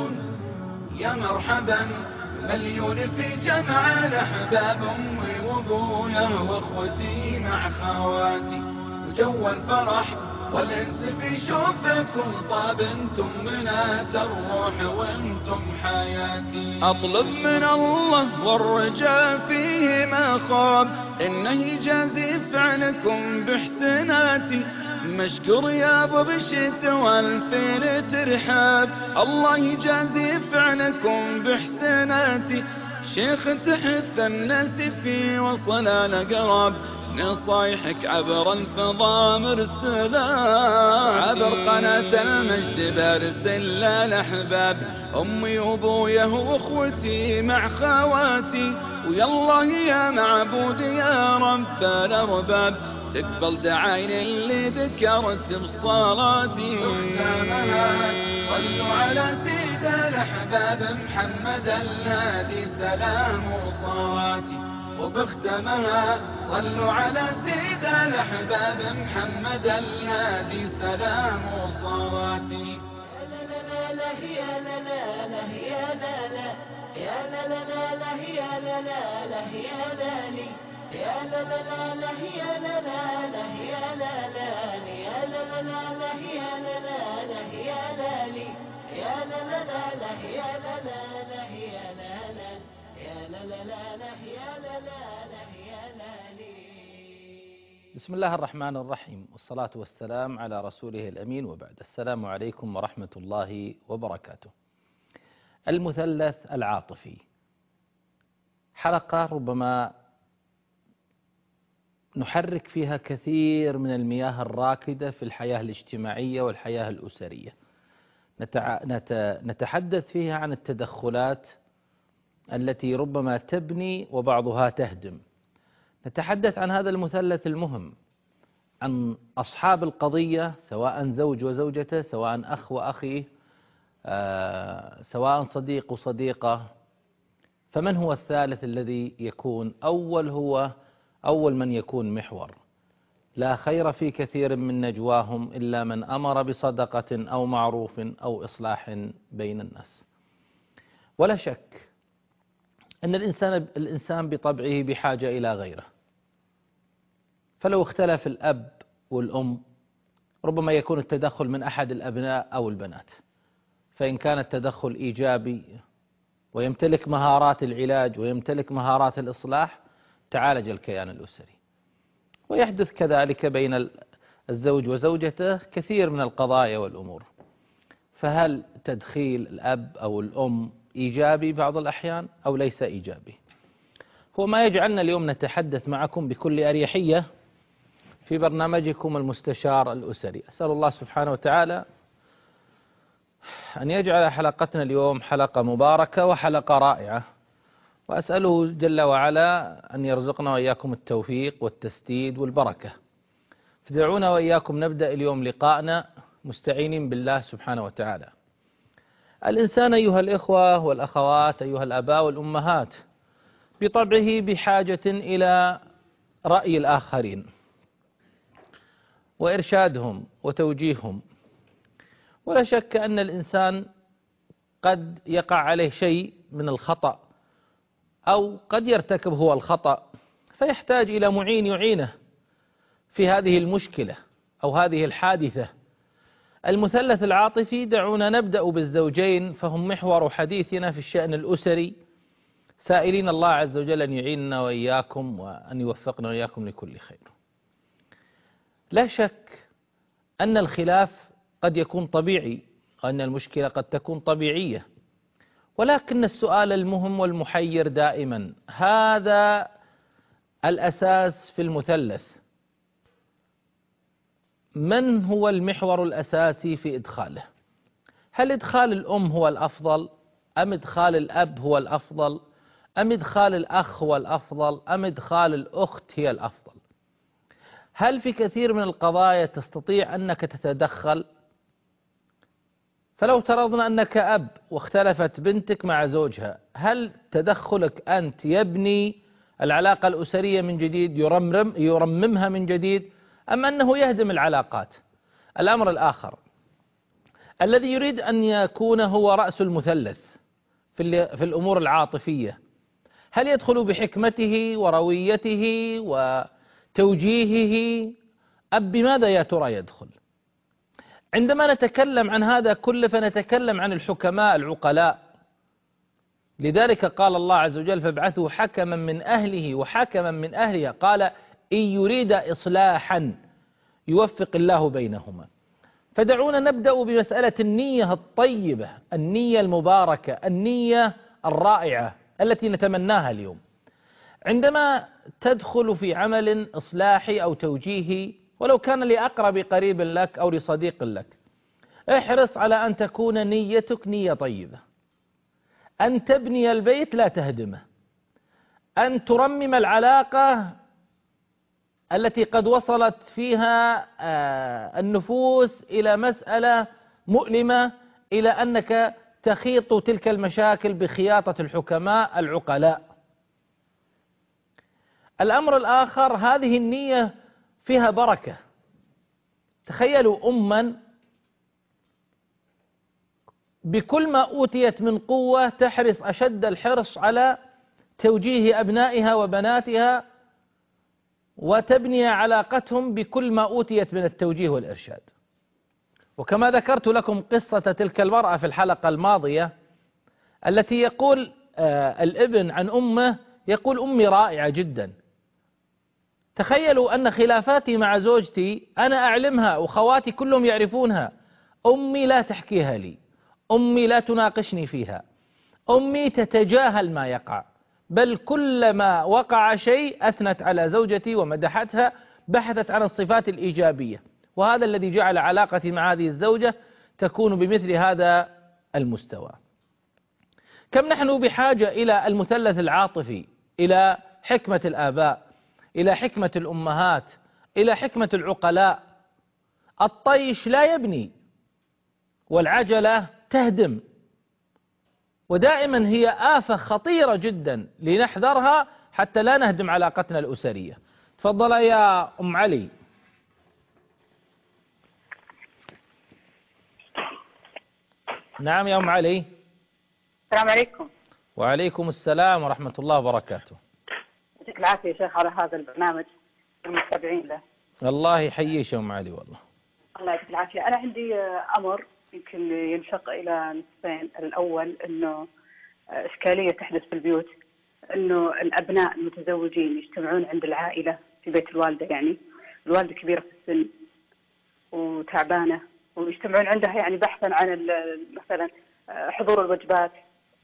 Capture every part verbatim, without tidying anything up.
يهون. يا مرحبا مليون في جمع الأحباب، أمي وأبويا وأخوتي مع خواتي، وجو الفرح والأنس في شوفكم طاب، انتم بنات الروح وانتم حياتي. أطلب من الله والرجاء فيه ما خاب، إنه يجازي فعلكم بإحساناتي. مشكور يا أبو بشت والفين ترحاب، الله يجازي فعلكم بإحساناتي. شيخ تحث الناس في وصل الأقراب، نصايحك عبر الفضاء مرسلة، عبر قناة المجد برسل للأحباب، أمي وأبويا وأخوتي مع خواتي. ويالله يا معبود يا رب الأرباب، تقبل دعاين اللي ذكرت بصلاتي. صلوا على سيد الأحباب محمد الهادي سلام وصلاتي، وبختمها صلوا على سيد الأحباب محمد الهادي سلام وصلاتي. يا لا لا لا يا لا لا لا يا لا لا يا لا لا لا يا لا لا لا يا لا لي يا لا لا لا يا لا لا لا يا لا لا يا لا لا لا يا لا لا لا يا لا لي يا لا لا لا يا لا لا لا يا لا لا يا لا لا لا يا لا لا يا لا لي. بسم الله الرحمن الرحيم، والصلاة والسلام على رسوله الأمين، وبعد. السلام عليكم ورحمة الله وبركاته. المثلث العاطفي، حلقة ربما نحرك فيها كثير من المياه الراكدة في الحياة الاجتماعية والحياة الأسرية. نتحدث فيها عن التدخلات التي ربما تبني وبعضها تهدم. نتحدث عن هذا المثلث المهم، عن أصحاب القضية، سواء زوج وزوجته، سواء أخ وأخيه، آه، سواء صديق وصديقة. فمن هو الثالث الذي يكون أول هو أول من يكون محور؟ لا خير في كثير من نجواهم إلا من أمر بصدقة أو معروف أو إصلاح بين الناس. ولا شك أن الإنسان الإنسان بطبعه بحاجة إلى غيره، فلو اختلف الأب والأم ربما يكون التدخل من أحد الأبناء أو البنات، فإن كان التدخل إيجابي ويمتلك مهارات العلاج ويمتلك مهارات الإصلاح تعالج الكيان الأسري. ويحدث كذلك بين الزوج وزوجته كثير من القضايا والأمور. فهل تدخيل الأب أو الأم إيجابي بعض الأحيان أو ليس إيجابي؟ هو ما يجعلنا اليوم نتحدث معكم بكل أريحية في برنامجكم المستشار الأسري. أسأل الله سبحانه وتعالى أن يجعل حلقتنا اليوم حلقة مباركة وحلقة رائعة، وأسأله جل وعلا أن يرزقنا وإياكم التوفيق والتسديد والبركة. فدعونا وإياكم نبدأ اليوم لقاءنا مستعينين بالله سبحانه وتعالى. الإنسان أيها الإخوة والأخوات، أيها الآباء والأمهات، بطبعه بحاجة إلى رأي الآخرين وإرشادهم وتوجيههم. ولا شك أن الإنسان قد يقع عليه شيء من الخطأ، أو قد يرتكب هو الخطأ فيحتاج إلى معين يعينه في هذه المشكلة أو هذه الحادثة. المثلث العاطفي، دعونا نبدأ بالزوجين، فهم محور حديثنا في الشأن الأسري، سائلين الله عز وجل أن يعيننا وإياكم وأن يوفقنا وإياكم لكل خير. لا شك أن الخلاف قد يكون طبيعي، وأن المشكلة قد تكون طبيعية، ولكن السؤال المهم والمحير دائما، هذا الأساس في المثلث، من هو المحور الأساسي في إدخاله؟ هل إدخال الأم هو الأفضل، أم إدخال الأب هو الأفضل، أم إدخال الأخ هو الأفضل، أم إدخال الأخت هي الأفضل؟ هل في كثير من القضايا تستطيع أنك تتدخل؟ فلو ترضنا أنك أب واختلفت بنتك مع زوجها، هل تدخلك أنت يبني العلاقة الأسرية من جديد، يرمم يرممها من جديد، أم أنه يهدم العلاقات؟ الأمر الآخر، الذي يريد أن يكون هو رأس المثلث في في الأمور العاطفية، هل يدخل بحكمته ورويته وتوجيهه أم بماذا يا ترى يدخل؟ عندما نتكلم عن هذا كله فنتكلم عن الحكماء العقلاء. لذلك قال الله عز وجل: فابعثوا حكما من أهله وحكما من أهلها، قال: إن يريد إصلاحا يوفق الله بينهما. فدعونا نبدأ بمسألة النية الطيبة، النية المباركة، النية الرائعة التي نتمناها اليوم. عندما تدخل في عمل إصلاحي أو توجيهي ولو كان لأقرب قريب لك أو لصديق لك، احرص على أن تكون نيتك نية طيبة، أن تبني البيت لا تهدمه، أن ترمم العلاقة التي قد وصلت فيها النفوس إلى مسألة مؤلمة، إلى أنك تخيط تلك المشاكل بخياطة الحكماء العقلاء. الأمر الآخر، هذه النية فيها بركة. تخيلوا أما بكل ما أوتيت من قوة تحرص أشد الحرص على توجيه أبنائها وبناتها وتبني علاقتهم بكل ما أوتيت من التوجيه والإرشاد. وكما ذكرت لكم قصة تلك المرأة في الحلقة الماضية التي يقول آه الابن عن أمه، يقول: أمي رائعة جدا. تخيلوا أن خلافاتي مع زوجتي أنا أعلمها وخواتي كلهم يعرفونها، أمي لا تحكيها لي، أمي لا تناقشني فيها، أمي تتجاهل ما يقع، بل كلما وقع شيء أثنت على زوجتي ومدحتها، بحثت عن الصفات الإيجابية. وهذا الذي جعل علاقتي مع هذه الزوجة تكون بمثل هذا المستوى. كم نحن بحاجة إلى المثلث العاطفي، إلى حكمة الآباء، إلى حكمة الأمهات، إلى حكمة العقلاء. الطيش لا يبني والعجلة تهدم، ودائما هي آفة خطيرة جدا لنحذرها حتى لا نهدم علاقتنا الأسرية. تفضل يا أم علي. نعم يا أم علي. السلام عليكم. وعليكم السلام ورحمة الله وبركاته. يعطيك العافية يا شيخ على هذا البرنامج والمتابعين له. الله يحييك يا أم علي. والله الله يعطيك العافية. أنا عندي أمر يمكن ينشق إلى نصفين. الأول أنه إشكالية تحدث في البيوت، أنه الأبناء المتزوجين يجتمعون عند العائلة في بيت الوالدة، يعني الوالدة كبيرة في السن وتعبانة، ويجتمعون عندها يعني بحثا عن مثلا حضور الوجبات،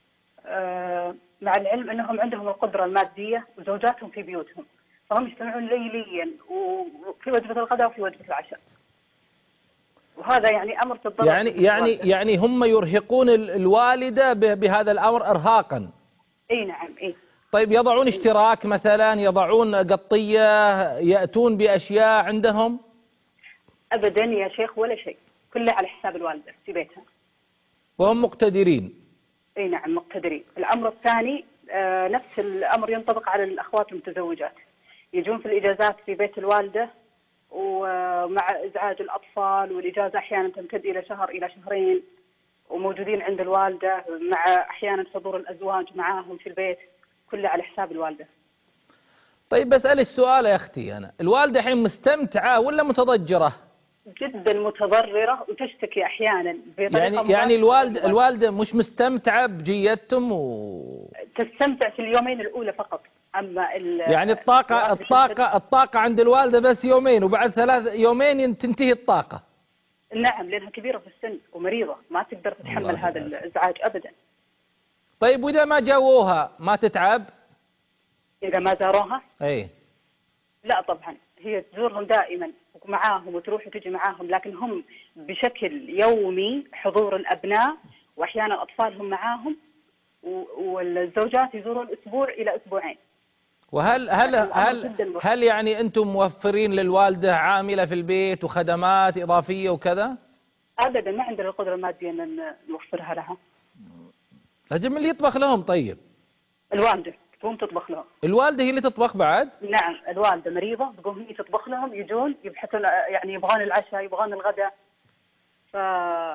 مع العلم أنهم عندهم القدرة المادية وزوجاتهم في بيوتهم، فهم يجتمعون ليليا وفي وجبة الغداء وفي وجبة العشاء. وهذا يعني أمر تضرر يعني يعني يعني هم يرهقون الوالدة بهذا الأمر إرهاقا. اي نعم. اي طيب يضعون اشتراك مثلا، يضعون قطية، يأتون بأشياء عندهم؟ أبدا يا شيخ ولا شيء، كله على حساب الوالدة في بيتها وهم مقتدرين. اي نعم مقتدرين. الأمر الثاني آه نفس الأمر ينطبق على الأخوات المتزوجات، يجون في الإجازات في بيت الوالدة ومع إزعاج الأطفال، والإجازة أحيانا تمتد إلى شهر إلى شهرين، وموجودين عند الوالدة، مع أحيانا حضور الأزواج معاهم في البيت، كله على حساب الوالدة. طيب بسأل السؤال يا أختي، أنا الوالدة الحين مستمتعة ولا متضجرة؟ جدا متضررة وتشتكي أحيانا بطريقة يعني يعني الوالدة الوالدة مش مستمتعة بجيتهم و... تستمتع في اليومين الأولى فقط، أما يعني الطاقة الطاقة الطاقة عند الوالدة بس يومين، وبعد ثلاث يومين تنتهي الطاقة. نعم لأنها كبيرة في السن ومريضة ما تقدر تتحمل هذا الإزعاج أبدا. طيب وإذا ما جاووها ما تتعب؟ إذا ما زاروها؟ أي لا طبعا، هي تزورهم دائما ومعاهم وتروح وتجي معاهم، لكن هم بشكل يومي حضور الأبناء وأحيانا أطفالهم معاهم، والزوجات يزورون أسبوع إلى أسبوعين. وهل هل هل هل يعني أنتم موفرين للوالدة عاملة في البيت وخدمات إضافية وكذا؟ أبدا ما عندنا القدرة المادية أن نوفرها لها. لازم اللي يطبخ لهم. طيب الوالدة تقوم تطبخ لهم. الوالدة هي اللي تطبخ بعد؟ نعم الوالدة مريضة تقوم هي تطبخ لهم، يجون يبحثون يعني يبغون العشاء يبغون الغداء، ف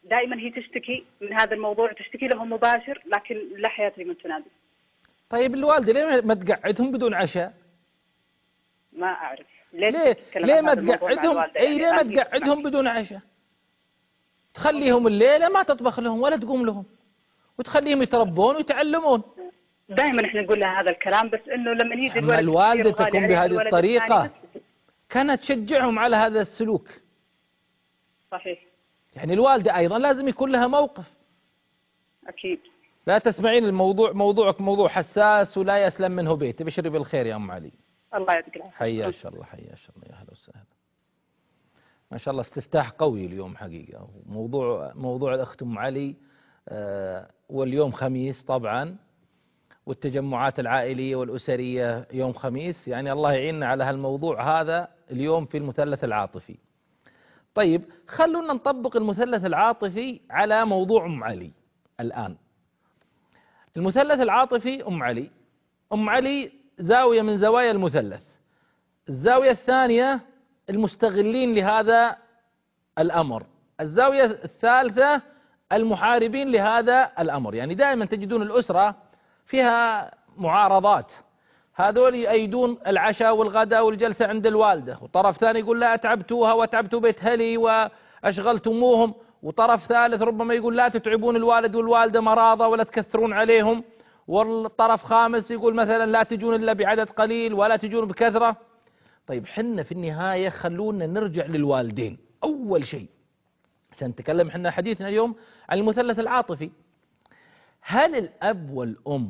دائما هي تشتكي من هذا الموضوع، تشتكي لهم مباشر، لكن لا حياة لمن تنادي. طيب الوالدة ليه ما تقعدهم بدون عشاء؟ ما أعرف ليه ليه, ليه ما تقعدهم اي يعني ليه ما تقعدهم بدون عشاء؟ تخليهم الليلة ما تطبخ لهم ولا تقوم لهم، وتخليهم يتربون ويتعلمون. دائما احنا نقول لها هذا الكلام، بس انه لما يجي الولد الوالدة تكون بهذه الطريقة كانت تشجعهم على هذا السلوك. صحيح. يعني الوالدة أيضا لازم يكون لها موقف. أكيد. لا تسمعين الموضوع موضوعك موضوع حساس ولا يسلم منه بيت. بشري بالخير يا أم علي. الله يعطيك العافية. حيا شاء الله حيا شاء الله، يا أهلا وسهلا. ما شاء الله استفتاح قوي اليوم حقيقة. موضوع موضوع الأخت أم علي، آه واليوم خميس طبعا، والتجمعات العائلية والأسرية يوم خميس، يعني الله يعيننا على هالموضوع هذا اليوم في المثلث العاطفي. طيب خلونا نطبق المثلث العاطفي على موضوع أم علي الآن. المثلث العاطفي أم علي، أم علي زاوية من زوايا المثلث. الزاوية الثانية المستغلين لهذا الأمر، الزاوية الثالثة المحاربين لهذا الأمر. يعني دائما تجدون الأسرة فيها معارضات، هذول يؤيدون العشاء والغداء والجلسة عند الوالدة، وطرف ثاني يقول لا أتعبتوها وأتعبتوا بيت هلي وأشغلتموهم، وطرف ثالث ربما يقول لا تتعبون الوالد والوالدة مرضى ولا تكثرون عليهم، والطرف خامس يقول مثلا لا تجون إلا بعدد قليل ولا تجون بكثرة. طيب حنا في النهاية خلونا نرجع للوالدين أول شيء عشان نتكلم حنا حديثنا اليوم عن المثلث العاطفي. هل الأب والأم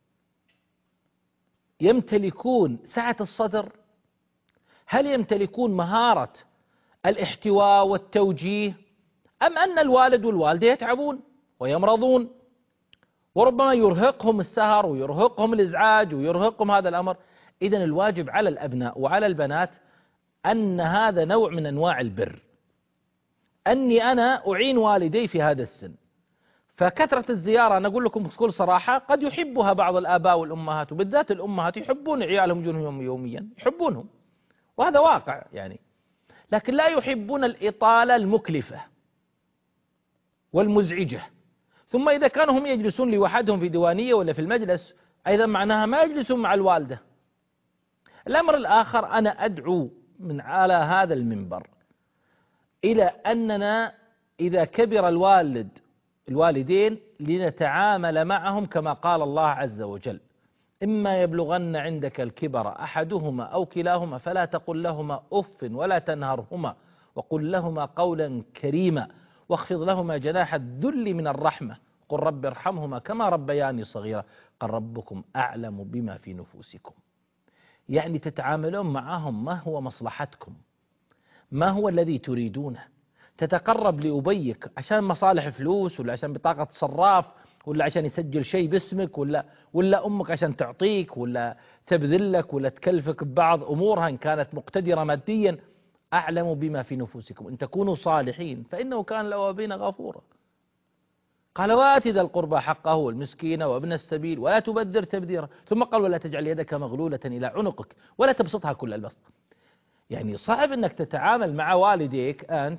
يمتلكون سعة الصدر؟ هل يمتلكون مهارة الاحتواء والتوجيه؟ أم أن الوالد والوالدة يتعبون ويمرضون وربما يرهقهم السهر ويرهقهم الإزعاج ويرهقهم هذا الأمر؟ إذن الواجب على الأبناء وعلى البنات أن هذا نوع من أنواع البر، أني أنا أعين والدي في هذا السن. فكثرة الزيارة أنا أقول لكم بكل صراحة قد يحبها بعض الآباء والأمهات، وبالذات الأمهات يحبون عيالهم يجونهم يوميا، يحبونهم وهذا واقع يعني، لكن لا يحبون الإطالة المكلفة والمزعجة. ثم إذا كانوا هم يجلسون لوحدهم في ديوانية ولا في المجلس أيضا معناها ما يجلسون مع الوالدة. الأمر الآخر أنا أدعو من على هذا المنبر إلى أننا إذا كبر الوالد الوالدين لنتعامل معهم كما قال الله عز وجل: إما يبلغن عندك الكبر أحدهما أو كلاهما فلا تقل لهما أف ولا تنهرهما وقل لهما قولا كريما واخفض لهما جناح الذل من الرحمة قل رب ارحمهما كما ربياني صغيرا قال ربكم أعلم بما في نفوسكم. يعني تتعاملون معهم ما هو مصلحتكم، ما هو الذي تريدونه. تتقرب لأبيك عشان مصالح فلوس، ولا عشان بطاقة صراف، ولا عشان يسجل شيء باسمك، ولا ولا أمك عشان تعطيك ولا تبذلك ولا تكلفك ببعض أمورها إن كانت مقتدرة ماديا. أعلم بما في نفوسكم إن تكونوا صالحين فإنه كان لأوابين غفورا. قال وآت ذا القربى حقه والمسكين وابن السبيل ولا تبذر تبذيرا، ثم قال ولا تجعل يدك مغلولة إلى عنقك ولا تبسطها كل البسط. يعني صعب أنك تتعامل مع والديك أنت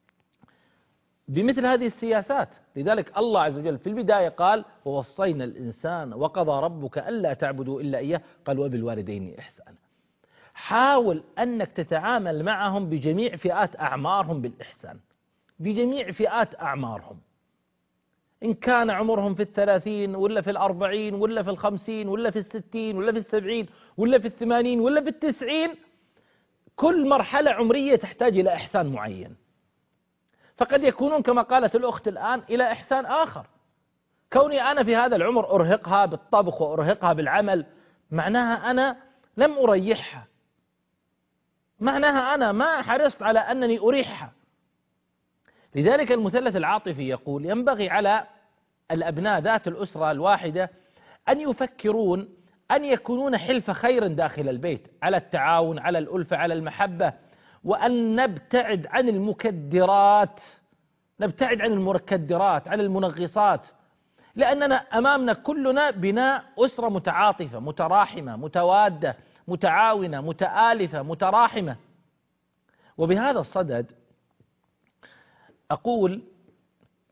بمثل هذه السياسات. لذلك الله عز وجل في البداية قال ووصينا الإنسان وقضى ربك ألا تعبدوا إلا إياه قال وبالوالدين إحسانا. حاول أنك تتعامل معهم بجميع فئات أعمارهم بالإحسان، بجميع فئات أعمارهم، إن كان عمرهم في الثلاثين ولا في الأربعين ولا في الخمسين ولا في الستين ولا في السبعين ولا في الثمانين ولا في التسعين. كل مرحلة عمرية تحتاج إلى إحسان معين. فقد يكونون كما قالت الأخت الآن إلى إحسان آخر. كوني أنا في هذا العمر أرهقها بالطبخ وأرهقها بالعمل معناها أنا لم أريحها، معناها أنا ما حرصت على أنني أريحها. لذلك المثلث العاطفي يقول ينبغي على الأبناء ذات الأسرة الواحدة أن يفكرون أن يكونون حلف خير داخل البيت، على التعاون، على الألفة، على المحبة، وأن نبتعد عن المكدرات، نبتعد عن المكدرات، عن المنغصات، لأننا أمامنا كلنا بناء أسرة متعاطفة متراحمة متوادة متعاونة متآلفة متراحمة. وبهذا الصدد أقول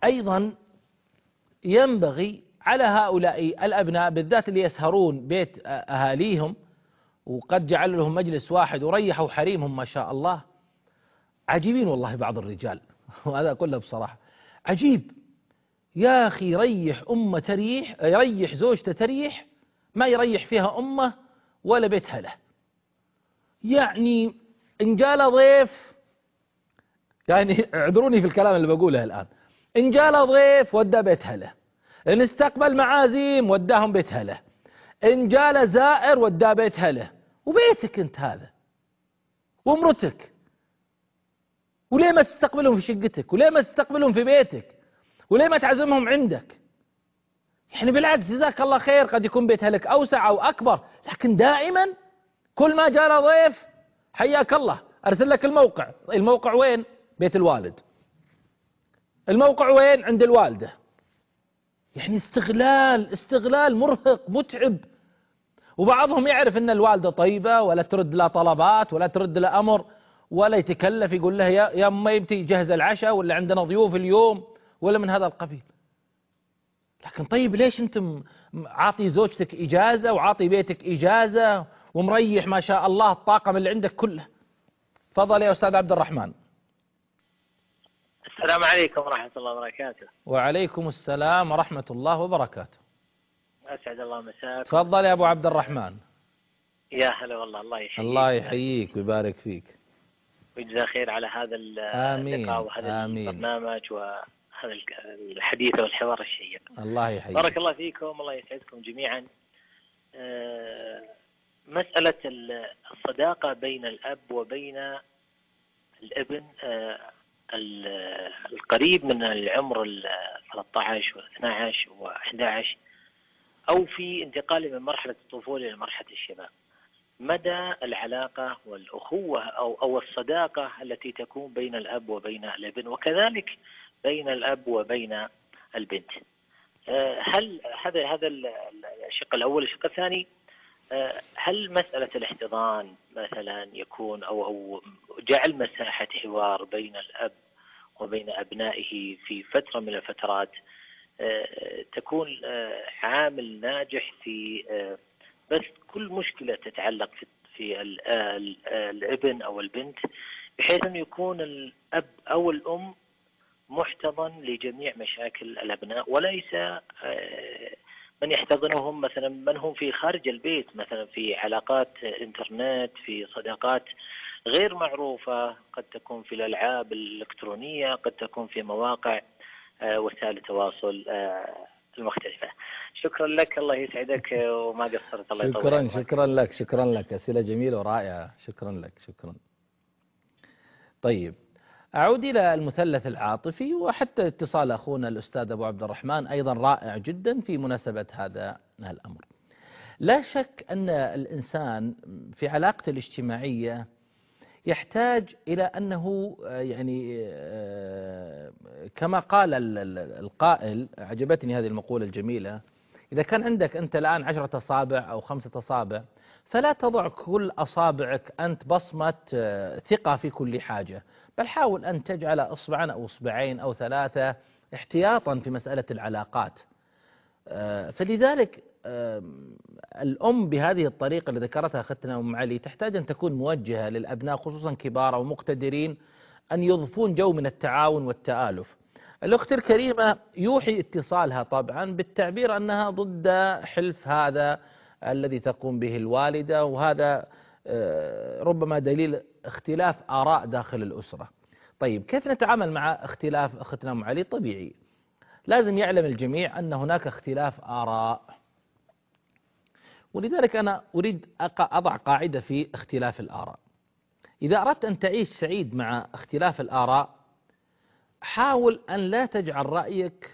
أيضا ينبغي على هؤلاء الأبناء بالذات اللي يسهرون بيت أهاليهم وقد جعلوا لهم مجلس واحد وريحوا حريمهم ما شاء الله. عجيبين والله بعض الرجال، وهذا كله بصراحة عجيب. يا أخي يريح أمه تريح، يريح زوجته تريح، ما يريح فيها أمه ولا بيتها له. يعني إن جاله ضيف، يعني اعذروني في الكلام اللي بقوله الآن، إن جاله ضيف ودى بيتها له، إن استقبل معازيم وداهم بيتها له، إن جاله زائر وداه بيتها له. وبيتك أنت هذا وامرتك، وليه ما تستقبلهم في شقتك؟ وليه ما تستقبلهم في بيتك؟ وليه ما تعزمهم عندك؟ يعني بالعكس جزاك الله خير، قد يكون بيتها لك أوسع أو أكبر، لكن دائما كل ما جاء ضيف حياك الله أرسل لك الموقع. الموقع وين؟ بيت الوالد. الموقع وين؟ عند الوالدة. يعني استغلال استغلال مرهق متعب. وبعضهم يعرف أن الوالدة طيبة ولا ترد له طلبات ولا ترد له أمر ولا يتكلف، يقول له يا يا أمي يمتي جهز العشاء ولا عندنا ضيوف اليوم ولا من هذا القبيل. لكن طيب ليش أنتم عاطي زوجتك إجازة وعاطي بيتك إجازة ومريح ما شاء الله الطاقم اللي عندك كله؟ تفضل يا أستاذ عبد الرحمن. السلام عليكم ورحمة الله وبركاته. وعليكم السلام ورحمة الله وبركاته. أسعد الله مساك. تفضل يا أبو عبد الرحمن. يا هلا والله، الله يحييك. الله يحييك ويبارك فيك ويجزاه خير على هذا اللقاء وهذا آمين. البرنامج وهذا الحديث والحوار الشيق. الله يحييك. بارك الله فيكم، الله يسعدكم جميعا. مسألة الصداقة بين الأب وبين الابن القريب من العمر ثلاثة عشر واثني عشر وأحد عشر أو في انتقاله من مرحلة الطفولة إلى مرحلة الشباب، مدى العلاقة والأخوة أو أو الصداقة التي تكون بين الأب وبين الابن، وكذلك بين الأب وبين البنت. هل هذا هذا الشق الأول. الشق الثاني، هل مسألة الاحتضان مثلا يكون أو أو جعل مساحة حوار بين الأب وبين أبنائه في فترة من الفترات تكون عامل ناجح في بس كل مشكلة تتعلق في في الابن أو البنت، بحيث أن يكون الأب أو الأم محتضن لجميع مشاكل الأبناء، وليس من يحتضنهم مثلا من هم في خارج البيت، مثلا في علاقات انترنت، في صداقات غير معروفة، قد تكون في الألعاب الإلكترونية، قد تكون في مواقع وسائل التواصل المختلفة. شكرا لك، الله يسعدك وما قصرت. الله يطول. شكرا شكرا لك شكرا لك أسئلة جميلة ورائعة. شكرا لك شكرا. طيب أعود إلى المثلث العاطفي، وحتى اتصال أخونا الأستاذ أبو عبد الرحمن أيضا رائع جدا في مناسبة هذا الأمر. لا شك أن الإنسان في علاقته الاجتماعية يحتاج إلى أنه يعني كما قال القائل، عجبتني هذه المقولة الجميلة، إذا كان عندك أنت الآن عشرة أصابع أو خمسة أصابع فلا تضع كل أصابعك أنت بصمة ثقة في كل حاجة، بل حاول أن تجعل أصبعا أو أصبعين أو ثلاثة احتياطا في مسألة العلاقات. فلذلك الأم بهذه الطريقة اللي ذكرتها أختنا أم علي تحتاج أن تكون موجهة للأبناء خصوصا كبار أو مقتدرين أن يضفون جو من التعاون والتآلف. الأخت الكريمة يوحي اتصالها طبعا بالتعبير أنها ضد حلف هذا الذي تقوم به الوالدة، وهذا ربما دليل اختلاف آراء داخل الأسرة. طيب كيف نتعامل مع اختلاف أختنا أم علي؟ طبيعي لازم يعلم الجميع أن هناك اختلاف آراء، ولذلك أنا أريد أضع قاعدة في اختلاف الآراء. إذا أردت أن تعيش سعيد مع اختلاف الآراء حاول أن لا تجعل رأيك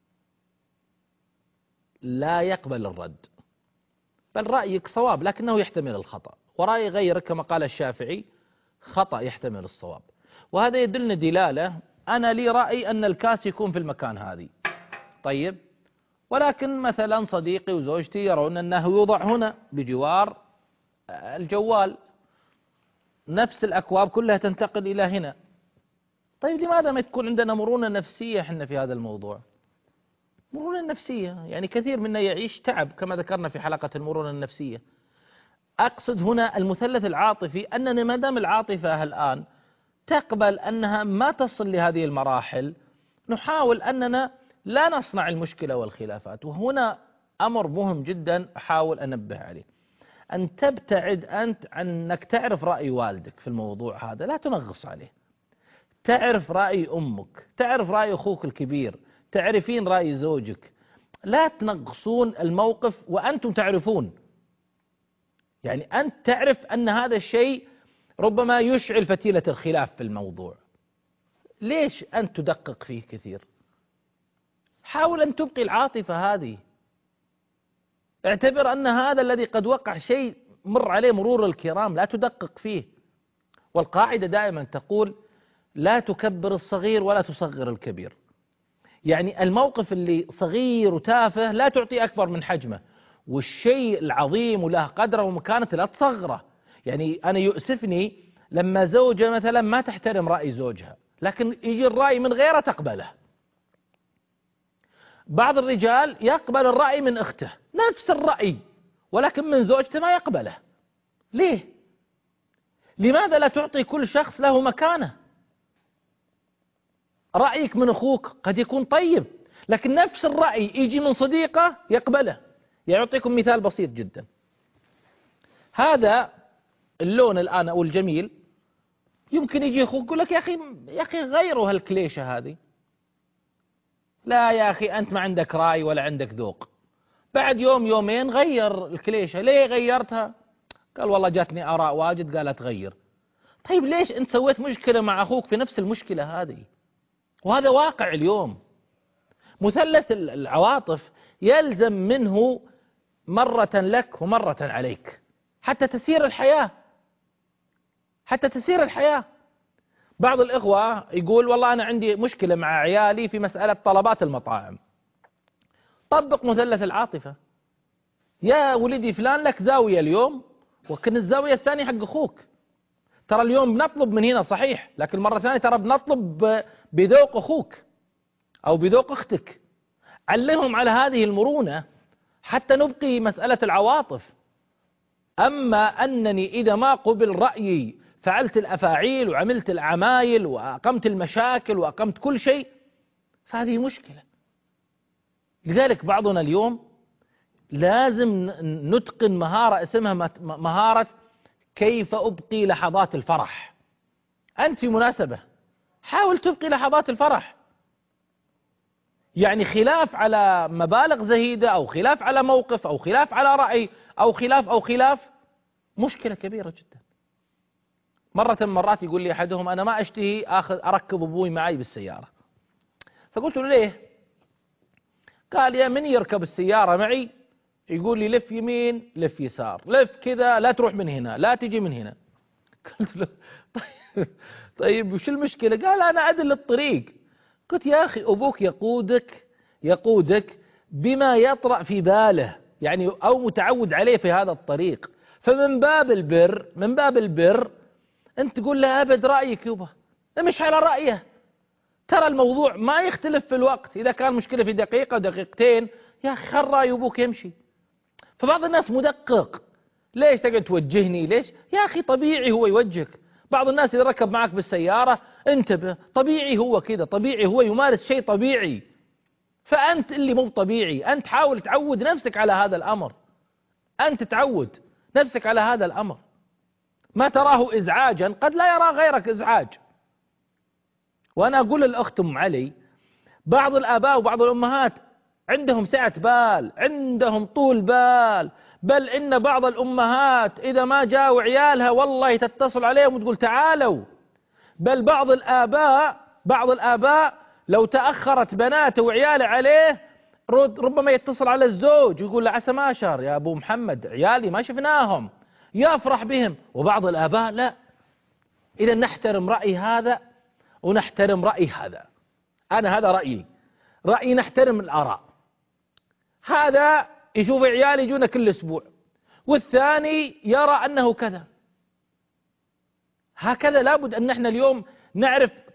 لا يقبل الرد، بل رأيك صواب لكنه يحتمل الخطأ، ورأي غيرك كما قال الشافعي خطأ يحتمل الصواب. وهذا يدلنا دلالة، أنا لي رأي أن الكاس يكون في المكان هذه، طيب، ولكن مثلا صديقي وزوجتي يرون أنه يوضع هنا بجوار الجوال، نفس الأكواب كلها تنتقل إلى هنا، طيب لماذا ما تكون عندنا مرونة نفسية احنا في هذا الموضوع؟ مرونة نفسية، يعني كثير منا يعيش تعب كما ذكرنا في حلقة المرونة النفسية. أقصد هنا المثلث العاطفي، أننا ما دام العاطفة الآن تقبل أنها ما تصل لهذه المراحل، نحاول أننا لا نصنع المشكلة والخلافات. وهنا أمر مهم جدا أحاول أنبه عليه، أن تبتعد أنت عن أنك تعرف رأي والدك في الموضوع هذا، لا تنغص عليه. تعرف رأي أمك، تعرف رأي أخوك الكبير، تعرفين رأي زوجك، لا تنغصون الموقف وأنتم تعرفون. يعني أنت تعرف أن هذا الشيء ربما يشعل فتيلة الخلاف في الموضوع، ليش أنت تدقق فيه كثير؟ حاول أن تبقي العاطفة هذه، اعتبر أن هذا الذي قد وقع شيء مر عليه مرور الكرام، لا تدقق فيه. والقاعدة دائما تقول لا تكبر الصغير ولا تصغر الكبير. يعني الموقف اللي صغير وتافه لا تعطي أكبر من حجمه، والشيء العظيم وله قدره ومكانته لا تصغره. يعني أنا يؤسفني لما زوجة مثلا ما تحترم رأي زوجها، لكن يجي الرأي من غيره تقبله. بعض الرجال يقبل الرأي من أخته نفس الرأي، ولكن من زوجته ما يقبله. ليه؟ لماذا لا تعطي كل شخص له مكانه؟ رأيك من أخوك قد يكون طيب، لكن نفس الرأي يجي من صديقه يقبله. يعني أعطيكم مثال بسيط جدا. هذا اللون الآن أو الجميل، يمكن يجي أخوك يقول لك يا أخي يا أخي غيروا هالكليشة هذه. لا يا أخي أنت ما عندك رأي ولا عندك ذوق. بعد يوم يومين غير الكليشة. ليه غيرتها؟ قال والله جاتني آراء واجد قالت غير. طيب ليش أنت سويت مشكلة مع أخوك في نفس المشكلة هذه؟ وهذا واقع اليوم. مثلث العواطف يلزم منه مرة لك ومرة عليك حتى تسير الحياة، حتى تسير الحياة. بعض الإخوة يقول والله أنا عندي مشكلة مع عيالي في مسألة طلبات المطاعم. طبق مثلث العاطفة. يا ولدي فلان لك زاوية اليوم، وكن الزاوية الثانية حق أخوك. ترى اليوم بنطلب من هنا صحيح، لكن مرة ثانية ترى بنطلب بذوق أخوك أو بذوق أختك. علمهم على هذه المرونة حتى نبقي مسألة العواطف. أما أنني إذا ما قبل رأيي فعلت الأفاعيل وعملت العمايل وأقمت المشاكل وأقمت كل شيء، فهذه مشكلة. لذلك بعضنا اليوم لازم نتقن مهارة اسمها مهارة كيف أبقي لحظات الفرح. أنت في مناسبة حاول تبقي لحظات الفرح. يعني خلاف على مبالغ زهيدة أو خلاف على موقف أو خلاف على رأي أو خلاف أو خلاف مشكلة كبيرة جدا. مرة من مرات يقول لي أحدهم أنا ما أشتهي أخذ أركب أبوي معي بالسيارة. فقلت له ليه؟ قال يا من يركب السيارة معي يقول لي لف يمين لف يسار لف كذا، لا تروح من هنا لا تجي من هنا. قلت له طيب, طيب وش المشكلة؟ قال أنا أدل الطريق. قلت يا أخي أبوك يقودك يقودك بما يطرأ في باله، يعني أو متعود عليه في هذا الطريق. فمن باب البر من باب البر أنت تقول له أبد رأيك يبا، مش على رأيه. ترى الموضوع ما يختلف في الوقت، إذا كان مشكلة في دقيقة دقيقتين يا أخي خل رأي أبوك يمشي. فبعض الناس مدقق، ليش تقعد توجهني؟ ليش يا أخي طبيعي هو يوجهك. بعض الناس إذا ركب معك بالسيارة انتبه، طبيعي هو كذا، طبيعي هو يمارس شيء طبيعي. فأنت اللي مو طبيعي، أنت حاول تعود نفسك على هذا الأمر. أنت تعود نفسك على هذا الأمر. ما تراه إزعاجا قد لا يرى غيرك إزعاج. وأنا أقول للأخت أم علي، بعض الآباء وبعض الأمهات عندهم سعة بال، عندهم طول بال، بل إن بعض الأمهات إذا ما جاءوا عيالها والله تتصل عليهم وتقول تعالوا. بل بعض الآباء بعض الآباء لو تأخرت بناته وعياله عليه ربما يتصل على الزوج ويقول له عسى ما شر يا أبو محمد عيالي ما شفناهم، يفرح بهم. وبعض الآباء لا. إذا نحترم رأي هذا ونحترم رأي هذا. أنا هذا رأيي، رأيي نحترم الآراء. هذا يشوف عيالي يجونا كل أسبوع، والثاني يرى أنه كذا. هكذا لابد أن نحن اليوم نعرف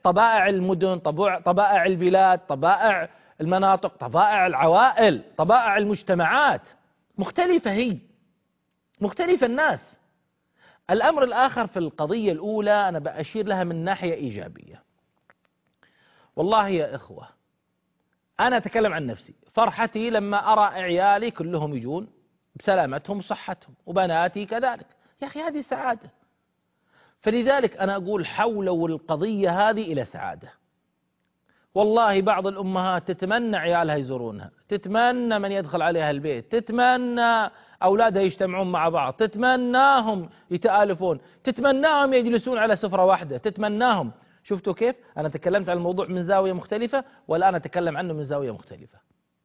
طبائع المدن، طبائع البلاد، طبائع المناطق، طبائع العوائل، طبائع المجتمعات مختلفة، هي مختلفة الناس. الأمر الآخر في القضية الأولى أنا بأشير لها من ناحية إيجابية. والله يا إخوة، أنا أتكلم عن نفسي، فرحتي لما أرى عيالي كلهم يجون بسلامتهم وصحتهم، وبناتي كذلك، يا أخي هذه سعادة. فلذلك أنا أقول حولوا القضية هذه إلى سعادة. والله بعض الأمهات تتمنى عيالها يزورونها، تتمنى من يدخل عليها البيت، تتمنى أولادها يجتمعون مع بعض، تتمناهم يتآلفون، تتمناهم يجلسون على سفرة واحدة، تتمناهم. شفتوا كيف؟ أنا تكلمت عن الموضوع من زاوية مختلفة، والآن أتكلم عنه من زاوية مختلفة.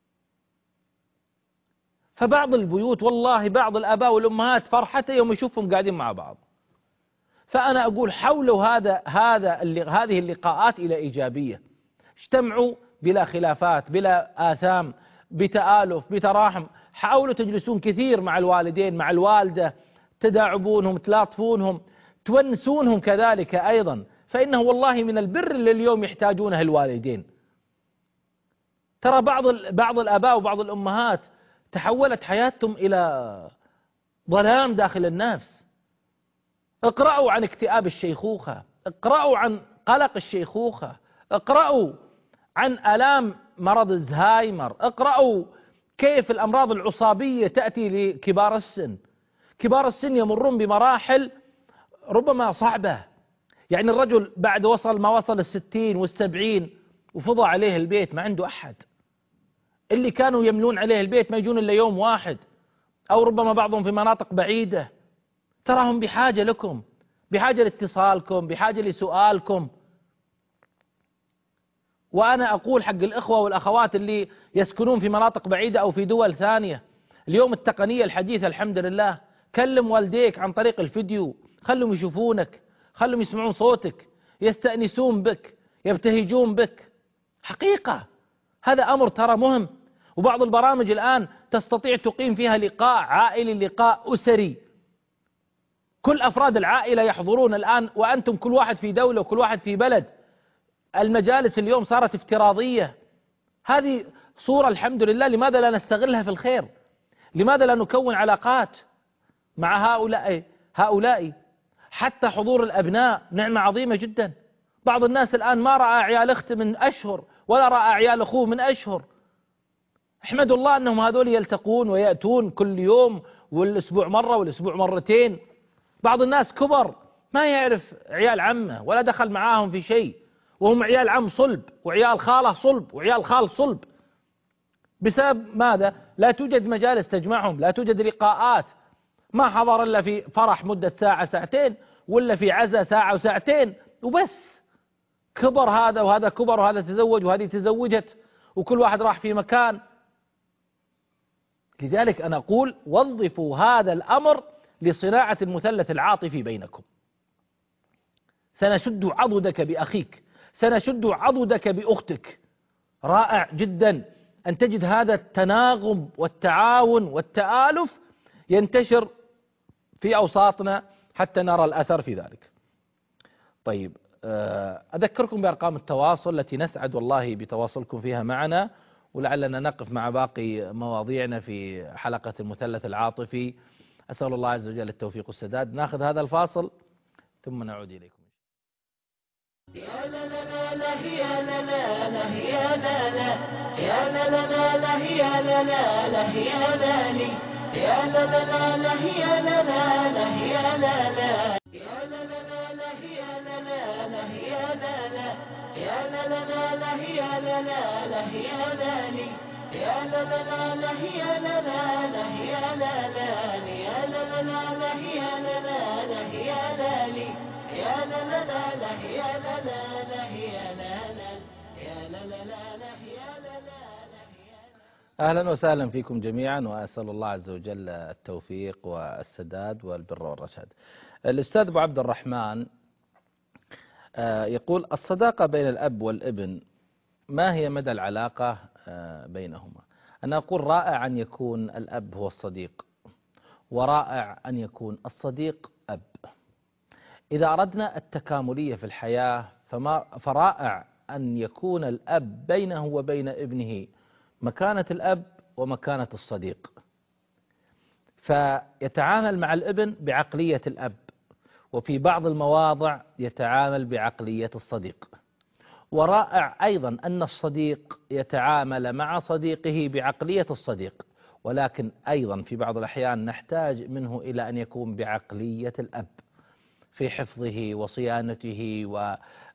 فبعض البيوت والله بعض الآباء والأمهات فرحته يوم يشوفهم قاعدين مع بعض. فأنا أقول حولوا هذا هذا اللي هذه اللقاءات إلى إيجابية. اجتمعوا بلا خلافات، بلا آثام، بتآلف، بتراحم. حاولوا تجلسون كثير مع الوالدين، مع الوالدة، تداعبونهم، تلاطفونهم، تونسونهم كذلك أيضا، فإنه والله من البر اللي اليوم يحتاجونه الوالدين. ترى بعض بعض الآباء وبعض الأمهات تحولت حياتهم إلى ظلام داخل النفس. اقرأوا عن اكتئاب الشيخوخة، اقرأوا عن قلق الشيخوخة، اقرأوا عن آلام مرض الزهايمر، اقرأوا كيف الأمراض العصابية تأتي لكبار السن. كبار السن يمرون بمراحل ربما صعبة، يعني الرجل بعد وصل ما وصل الستين والسبعين وفضى عليه البيت ما عنده أحد، اللي كانوا يملون عليه البيت ما يجون إلا يوم واحد، أو ربما بعضهم في مناطق بعيدة. تراهم بحاجة لكم، بحاجة لاتصالكم، بحاجة لسؤالكم. وأنا أقول حق الإخوة والأخوات اللي يسكنون في مناطق بعيدة أو في دول ثانية، اليوم التقنية الحديثة الحمد لله، كلم والديك عن طريق الفيديو، خلهم يشوفونك، خلهم يسمعون صوتك، يستأنسون بك، يبتهجون بك. حقيقة هذا أمر ترى مهم. وبعض البرامج الآن تستطيع تقيم فيها لقاء عائلي، لقاء أسري، كل أفراد العائلة يحضرون الآن، وأنتم كل واحد في دولة وكل واحد في بلد. المجالس اليوم صارت افتراضية. هذه صورة الحمد لله، لماذا لا نستغلها في الخير؟ لماذا لا نكون علاقات مع هؤلاء هؤلاء حتى حضور الأبناء نعمة عظيمة جدا. بعض الناس الآن ما رأى عيال أخته من أشهر، ولا رأى عيال أخوه من أشهر. احمدوا الله أنهم هذول يلتقون ويأتون كل يوم، والأسبوع مرة والأسبوع مرتين. بعض الناس كبر ما يعرف عيال عمه ولا دخل معاهم في شيء، وهم عيال عم صلب وعيال خاله صلب وعيال خال صلب. بسبب ماذا؟ لا توجد مجالس تجمعهم، لا توجد لقاءات، ما حضر إلا في فرح مدة ساعة ساعتين، ولا في عزاء ساعة وساعتين وبس. كبر هذا وهذا كبر، وهذا تزوج وهذه تزوجت، وكل واحد راح في مكان. لذلك أنا أقول وظفوا هذا الأمر لصناعة المثلث العاطفي بينكم. سنشد عضدك بأخيك، سنشد عضدك بأختك. رائع جدا أن تجد هذا التناغم والتعاون والتآلف ينتشر في أوساطنا حتى نرى الأثر في ذلك. طيب، أذكركم بأرقام التواصل التي نسعد والله بتواصلكم فيها معنا، ولعلنا نقف مع باقي مواضيعنا في حلقة المثلث العاطفي. أسأل الله عز وجل التوفيق والسداد. ناخذ هذا الفاصل ثم نعود إليكم. يا لا لا لا لا يا لا لا لا يا لا لا يا لا لا لا لا يا لا لا لا يا لا لي يا لا لا لا لا يا لا لا لا يا لا لا يا لا لا لا لا يا لا لا لا يا لا لا يا لا لا لا لا يا لا لا لا يا لا لي يا لا لا لا لا يا لا لا لا يا لا لا يا لا لا لا لا يا لا لا لا يا لا لي يا لا لا لا لا يا لا لا لا يا لا لا يا لا لا لا لا يا لا لا لا. أهلا وسهلا فيكم جميعا، وأسأل الله عز وجل التوفيق والسداد والبر والرشاد. الأستاذ أبو عبد الرحمن يقول: الصداقة بين الأب والابن ما هي مدى العلاقة بينهما؟ أنا أقول رائع أن يكون الأب هو الصديق، ورائع أن يكون الصديق أب. إذا أردنا التكاملية في الحياة فما فرائع أن يكون الأب بينه وبين ابنه مكانة الأب ومكانة الصديق، فيتعامل مع الابن بعقلية الأب، وفي بعض المواضع يتعامل بعقلية الصديق. ورائع أيضا أن الصديق يتعامل مع صديقه بعقلية الصديق، ولكن أيضا في بعض الأحيان نحتاج منه إلى أن يكون بعقلية الأب في حفظه وصيانته و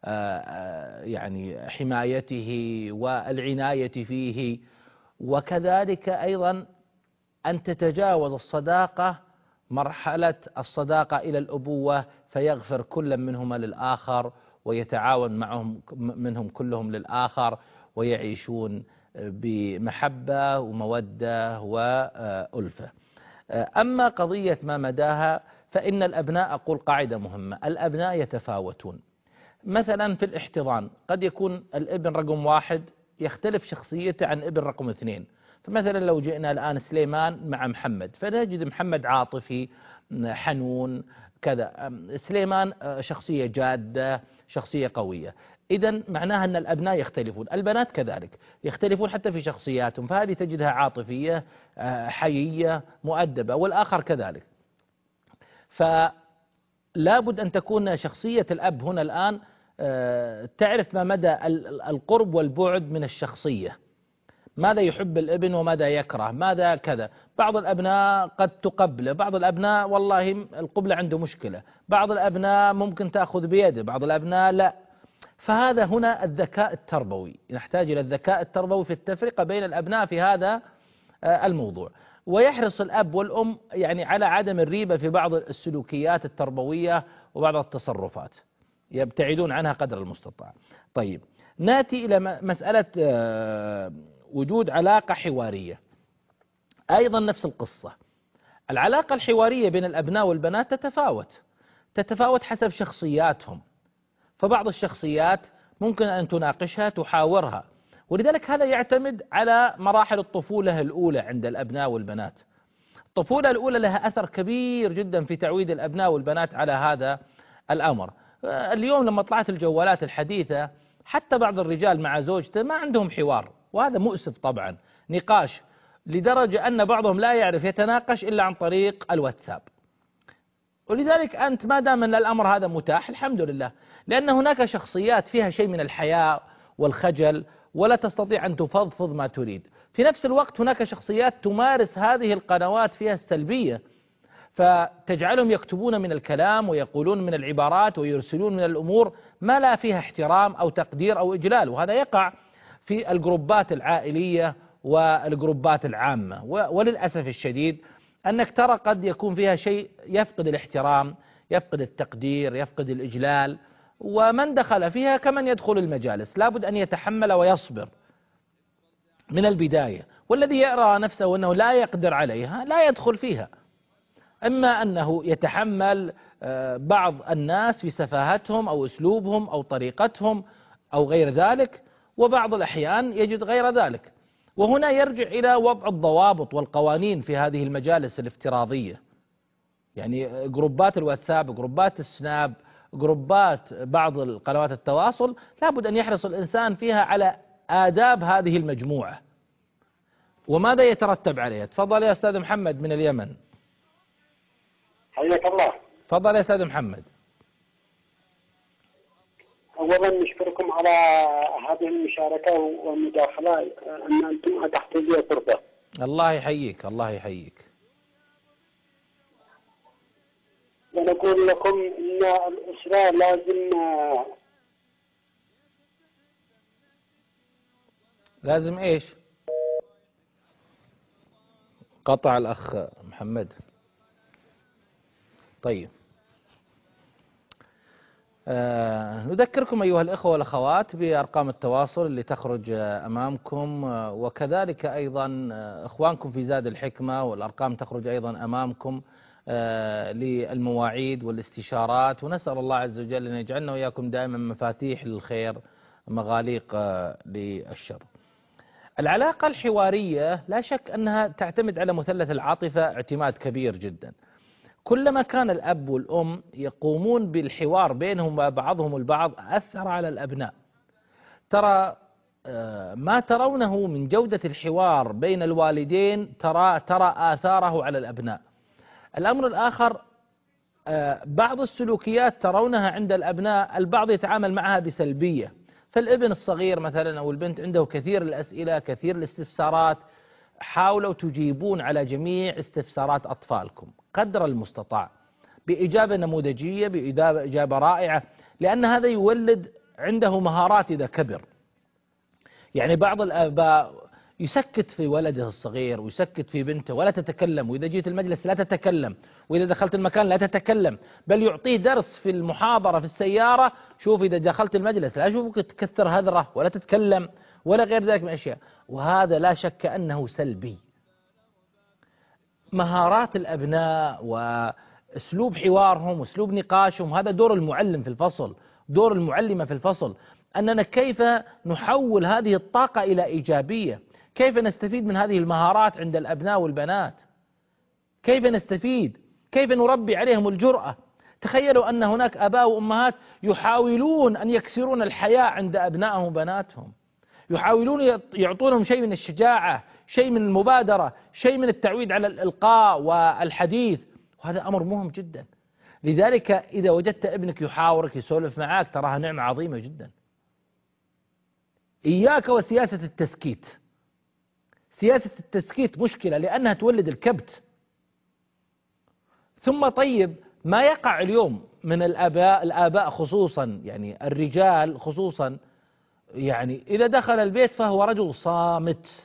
يعني حمايته والعناية فيه. وكذلك أيضا أن تتجاوز الصداقة مرحلة الصداقة إلى الأبوة، فيغفر كل منهما للآخر ويتعاون معهم منهم كلهم للآخر، ويعيشون بمحبة ومودة وألفة. أما قضية ما مداها فإن الأبناء، أقول قاعدة مهمة، الأبناء يتفاوتون. مثلا في الاحتضان قد يكون الابن رقم واحد يختلف شخصيته عن ابن رقم اثنين. فمثلا لو جئنا الآن سليمان مع محمد فنجد محمد عاطفي حنون كذا، سليمان شخصية جادة شخصية قوية. إذن معناها أن الأبناء يختلفون، البنات كذلك يختلفون حتى في شخصياتهم، فهذه تجدها عاطفية حيية مؤدبة، والآخر كذلك. فلا بد أن تكون شخصية الأب هنا الآن تعرف ما مدى القرب والبعد من الشخصية، ماذا يحب الابن وماذا يكره، ماذا كذا. بعض الأبناء قد تقبله، بعض الأبناء والله القبلة عنده مشكلة، بعض الأبناء ممكن تأخذ بيده، بعض الأبناء لا. فهذا هنا الذكاء التربوي، نحتاج إلى الذكاء التربوي في التفرقة بين الأبناء في هذا الموضوع. ويحرص الأب والأم يعني على عدم الريبة في بعض السلوكيات التربوية وبعض التصرفات، يبتعدون عنها قدر المستطاع. طيب نأتي إلى مسألة وجود علاقة حوارية، أيضا نفس القصة. العلاقة الحوارية بين الأبناء والبنات تتفاوت تتفاوت حسب شخصياتهم، فبعض الشخصيات ممكن أن تناقشها تحاورها، ولذلك هذا يعتمد على مراحل الطفولة الأولى عند الأبناء والبنات. الطفولة الأولى لها أثر كبير جدا في تعويد الأبناء والبنات على هذا الأمر. اليوم لما طلعت الجوالات الحديثة حتى بعض الرجال مع زوجته ما عندهم حوار، وهذا مؤسف طبعا، نقاش، لدرجة أن بعضهم لا يعرف يتناقش إلا عن طريق الواتساب. ولذلك أنت ما دام أن الأمر هذا متاح الحمد لله، لأن هناك شخصيات فيها شيء من الحياء والخجل ولا تستطيع أن تفضفض ما تريد. في نفس الوقت هناك شخصيات تمارس هذه القنوات فيها السلبية، فتجعلهم يكتبون من الكلام ويقولون من العبارات ويرسلون من الأمور ما لا فيها احترام أو تقدير أو إجلال، وهذا يقع في الجروبات العائلية والجروبات العامة. وللأسف الشديد أنك ترى قد يكون فيها شيء يفقد الاحترام، يفقد التقدير، يفقد الإجلال، ومن دخل فيها كمن يدخل المجالس لابد أن يتحمل ويصبر من البداية، والذي يرى نفسه أنه لا يقدر عليها لا يدخل فيها. إما أنه يتحمل بعض الناس في سفاهتهم أو أسلوبهم أو طريقتهم أو غير ذلك، وبعض الأحيان يجد غير ذلك. وهنا يرجع إلى وضع الضوابط والقوانين في هذه المجالس الافتراضية، يعني جروبات الواتساب، جروبات السناب، جروبات بعض القنوات التواصل، لابد أن يحرص الإنسان فيها على آداب هذه المجموعة وماذا يترتب عليها. تفضل يا أستاذ محمد من اليمن. حياك الله. تفضل يا أستاذ محمد. أولا نشكركم على هذه المشاركة والمداخلة، أن أنتم أتحتوا لي فرصة. الله يحييك الله يحييك. ونقول لكم أن الأسرة لازم لازم إيش؟ قطع الأخ محمد. طيب آه نذكركم أيها الإخوة والأخوات بأرقام التواصل اللي تخرج أمامكم، وكذلك أيضا إخوانكم في زاد الحكمة، والأرقام تخرج أيضا أمامكم آه للمواعيد والاستشارات. ونسأل الله عز وجل أن يجعلنا وإياكم دائما مفاتيح للخير مغاليق آه للشر. العلاقة الحوارية لا شك أنها تعتمد على مثلث العاطفة اعتماد كبير جدا. كلما كان الأب والأم يقومون بالحوار بينهم وبعضهم البعض أثر على الأبناء. ترى ما ترونه من جودة الحوار بين الوالدين ترى ترى آثاره على الأبناء. الأمر الآخر، بعض السلوكيات ترونها عند الأبناء البعض يتعامل معها بسلبية، فالابن الصغير مثلا أو البنت عنده كثير الأسئلة كثير الاستفسارات. حاولوا تجيبون على جميع استفسارات أطفالكم قدر المستطاع بإجابة نموذجية، بإجابة رائعة، لأن هذا يولد عنده مهارات إذا كبر. يعني بعض الآباء يسكت في ولده الصغير ويسكت في بنته ولا تتكلم، وإذا جيت المجلس لا تتكلم، وإذا دخلت المكان لا تتكلم، بل يعطيه درس في المحاضرة في السيارة: شوف إذا دخلت المجلس لا أشوفك تكثر هذرة ولا تتكلم ولا غير ذلك من أشياء. وهذا لا شك أنه سلبي. مهارات الأبناء وأسلوب حوارهم وأسلوب نقاشهم هذا دور المعلم في الفصل، دور المعلمة في الفصل، أننا كيف نحول هذه الطاقة إلى إيجابية، كيف نستفيد من هذه المهارات عند الأبناء والبنات، كيف نستفيد، كيف نربي عليهم الجرأة. تخيلوا أن هناك آباء وأمهات يحاولون أن يكسرون الحياء عند أبنائهم وبناتهم، يحاولون يعطونهم شيء من الشجاعة، شيء من المبادرة، شيء من التعويد على الإلقاء والحديث، وهذا أمر مهم جدا. لذلك إذا وجدت ابنك يحاورك يسولف معك تراها نعمة عظيمة جدا. إياك وسياسة التسكيت. سياسة التسكيت مشكلة لأنها تولد الكبت. ثم طيب ما يقع اليوم من الآباء الآباء خصوصا، يعني الرجال خصوصا، يعني إذا دخل البيت فهو رجل صامت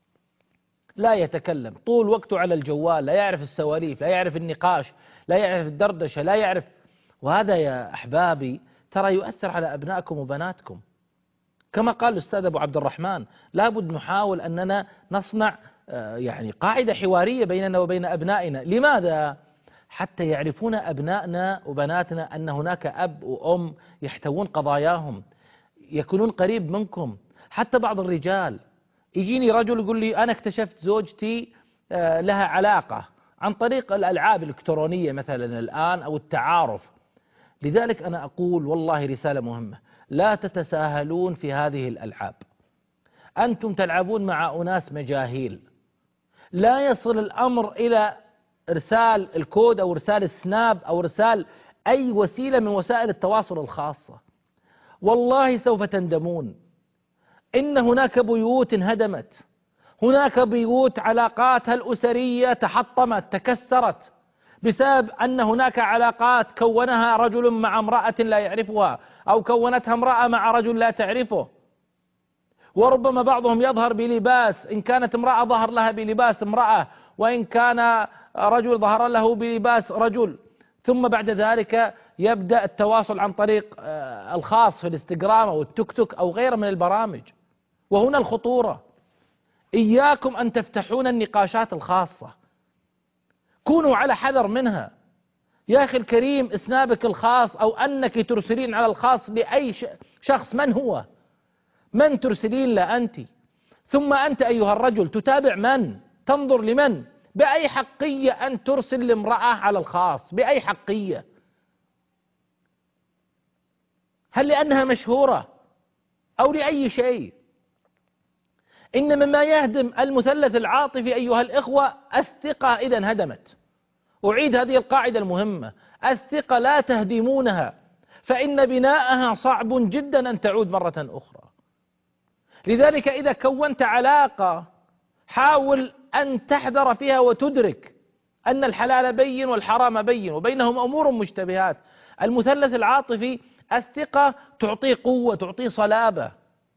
لا يتكلم، طول وقته على الجوال، لا يعرف السواليف، لا يعرف النقاش، لا يعرف الدردشة، لا يعرف. وهذا يا أحبابي ترى يؤثر على أبنائكم وبناتكم. كما قال الأستاذ أبو عبد الرحمن لابد نحاول أننا نصنع يعني قاعدة حوارية بيننا وبين أبنائنا. لماذا؟ حتى يعرفون أبنائنا وبناتنا أن هناك أب وأم يحتوون قضاياهم، يكونون قريب منكم. حتى بعض الرجال يجيني رجل يقول لي أنا اكتشفت زوجتي لها علاقة عن طريق الألعاب الإلكترونية مثلا الآن أو التعارف. لذلك أنا أقول والله رسالة مهمة: لا تتساهلون في هذه الألعاب. أنتم تلعبون مع أناس مجاهيل، لا يصل الأمر إلى إرسال الكود أو إرسال السناب أو إرسال أي وسيلة من وسائل التواصل الخاصة. والله سوف تندمون. إن هناك بيوت انهدمت، هناك بيوت علاقاتها الأسرية تحطمت تكسرت بسبب أن هناك علاقات كونها رجل مع امرأة لا يعرفها، أو كونتها امرأة مع رجل لا تعرفه. وربما بعضهم يظهر بلباس، إن كانت امرأة ظهر لها بلباس امرأة، وإن كان رجل ظهر له بلباس رجل. ثم بعد ذلك يبدأ التواصل عن طريق الخاص في الانستغرام أو التيك توك أو غيره من البرامج. وهنا الخطورة. إياكم أن تفتحون النقاشات الخاصة، كونوا على حذر منها. يا أخي الكريم، إسنابك الخاص أو أنك ترسلين على الخاص لأي شخص، من هو؟ من ترسلين له أنت؟ ثم أنت أيها الرجل تتابع من؟ تنظر لمن؟ بأي حقية أن ترسل لامرأة على الخاص؟ بأي حقية؟ هل لأنها مشهورة أو لأي شيء؟ إن مما يهدم المثلث العاطفي أيها الإخوة الثقة إذا انهدمت. أعيد هذه القاعدة المهمة: الثقة لا تهدمونها، فإن بناءها صعب جدا أن تعود مرة أخرى. لذلك إذا كونت علاقة حاول أن تحذر فيها وتدرك أن الحلال بين والحرام بين وبينهم أمور مشتبهات. المثلث العاطفي الثقة تعطيه قوة، تعطيه صلابة.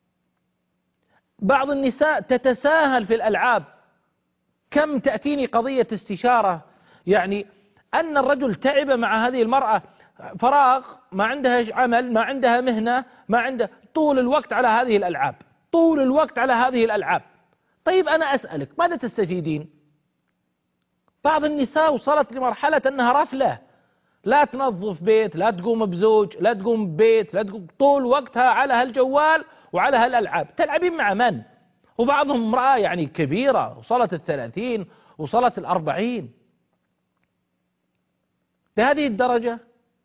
بعض النساء تتساهل في الألعاب. كم تأتيني قضية استشارة، يعني أن الرجل تعب مع هذه المرأة، فراغ، ما عندها عمل، ما عندها مهنة، ما عنده، طول الوقت على هذه الألعاب، طول الوقت على هذه الألعاب. طيب أنا أسألك ماذا تستفيدين؟ بعض النساء وصلت لمرحلة أنها رفلة، لا تنظف بيت، لا تقوم بزوج، لا تقوم ببيت، لا تقوم، طول وقتها على هالجوال وعلى هالألعاب. تلعبين مع من؟ وبعضهم امرأة يعني كبيرة، وصلت الثلاثين، وصلت الأربعين. لهذه الدرجة.